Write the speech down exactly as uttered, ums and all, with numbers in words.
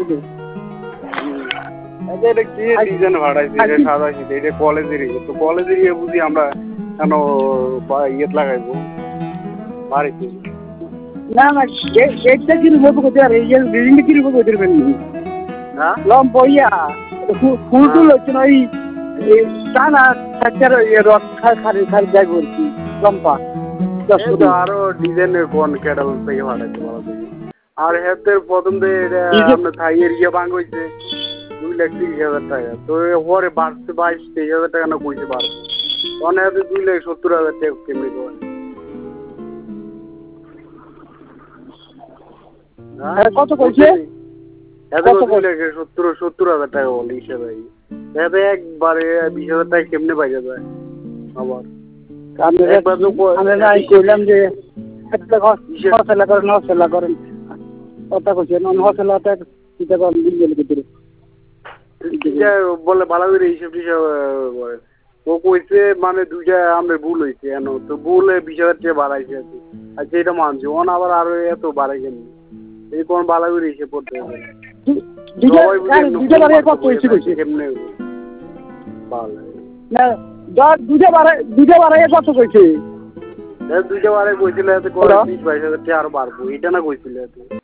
এটা কি ডিজাইন ভাড়াইছে এটা সাজাইছে এটা কলেজেরই তো কলেজেরই বুঝি আমরা কেন ইয়ে লাগাইবো বাড়িতে না না গেটটা কি রূপ করতে আর এই বিল্ডিংটা কি রূপ করতে পারবেন হ্যাঁ লম বইয়া ফুল টুল হচ্ছে না ওই টানা সাচার রথ খারি খারি যাই বলছি লম্পা আরো ডিজাইনের কোন ক্যাটাল থেকে ভাড়াইতে বলা যায় আর হেতের প্রথম দিয়ে আপনার থাইয়ের ইয়ে ভাঙ হয়েছে দুই লাখ তিরিশ হাজার টাকা তো পরে বাড়ছে বাইশ তেইশ হাজার টাকা না কইতে পারবো তখন হাতে দুই লাখ সত্তর হাজার টাকা কেমনি দেবেন কত কইছে দুই লাখ সত্তর সত্তর হাজার টাকা বলে হিসেবে এতে একবারে বিশ হাজার টাকা কেমনে পাইয়া যায় আবার আমি কইলাম যে একটা হসেলা করেন হসেলা করেন কথা কইছে হসেলাটা চিন্তা করেন বিল ভিতরে বলে ভালো করে হিসাব টিসাব করে ও কইছে মানে দুইটা আমাদের ভুল হয়েছে কেন তো ভুলে বিশ হাজার টাকা বাড়াইছে আর কি আচ্ছা এটা মানছি ওন আবার আরো এত বাড়াই কেন এই কোন ভালো করে হিসেব করতে হবে কেমনে ভালো না দুইটা বাড়াই দুইটা বাড়াই কত কইছে দুইটা বাড়াই কইছিল এত বিশ বাইশ হাজার টাকা আরো বাড়বো এটা না কইছিল এত